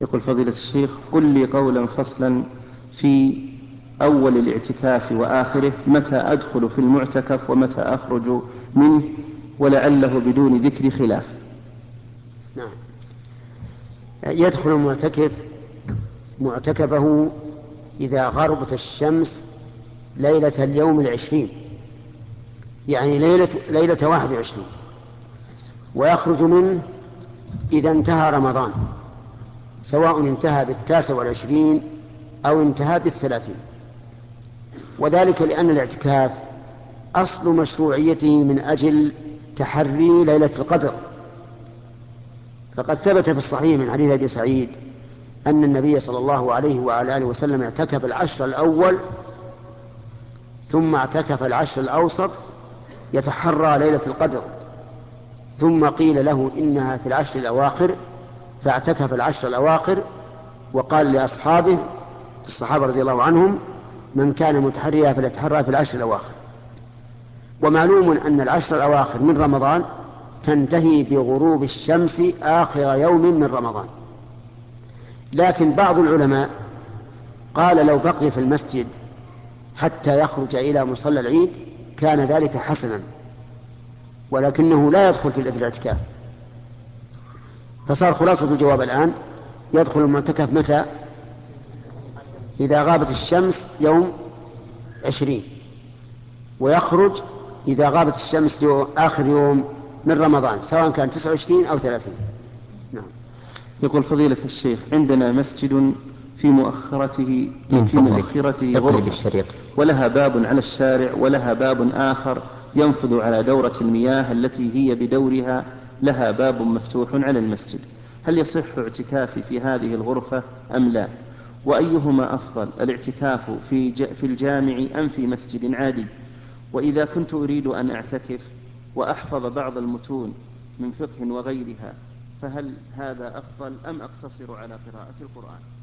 يقول فضيلة الشيخ: قل لي قولا فصلا في أول الاعتكاف وآخره، متى أدخل في المعتكف ومتى أخرج منه، ولعله بدون ذكر خلاف. نعم. يدخل المعتكف معتكفه إذا غربت الشمس ليلة اليوم 20، يعني ليلة 21، ويخرج منه إذا انتهى رمضان، سواء انتهى ب29 أو انتهى ب30. وذلك لأن الاعتكاف أصل مشروعيته من أجل تحري ليلة القدر. فقد ثبت في الصحيح من حديث أبي سعيد أن النبي صلى الله عليه وعلى آله وسلم اعتكف العشر الأول ثم اعتكف العشر الأوسط يتحرى ليلة القدر، ثم قيل له إنها في العشر الأواخر فاعتكف العشر الأواخر، وقال لأصحابه الصحابة رضي الله عنهم: من كان متحريا فليتحرى في العشر الأواخر. ومعلوم أن العشر الأواخر من رمضان تنتهي بغروب الشمس آخر يوم من رمضان. لكن بعض العلماء قال لو بقي في المسجد حتى يخرج إلى مصلى العيد كان ذلك حسنا، ولكنه لا يدخل في الاعتكاف. فصار خلاصة الجواب الآن: يدخل المعتكف متى؟ إذا غابت الشمس يوم 20، ويخرج إذا غابت الشمس آخر يوم من رمضان، سواء كان 29 أو 30. نعم. يقول فضيلة الشيخ: عندنا مسجد في مؤخرته اقلب غرفة، الشريط. ولها باب على الشارع، ولها باب آخر ينفذ على دورة المياه التي هي بدورها لها باب مفتوح على المسجد. هل يصح اعتكافي في هذه الغرفة أم لا؟ وأيهما أفضل، الاعتكاف في الجامع أم في مسجد عادي؟ وإذا كنت أريد أن أعتكف وأحفظ بعض المتون من فقه وغيرها، فهل هذا أفضل أم أقتصر على قراءة القرآن؟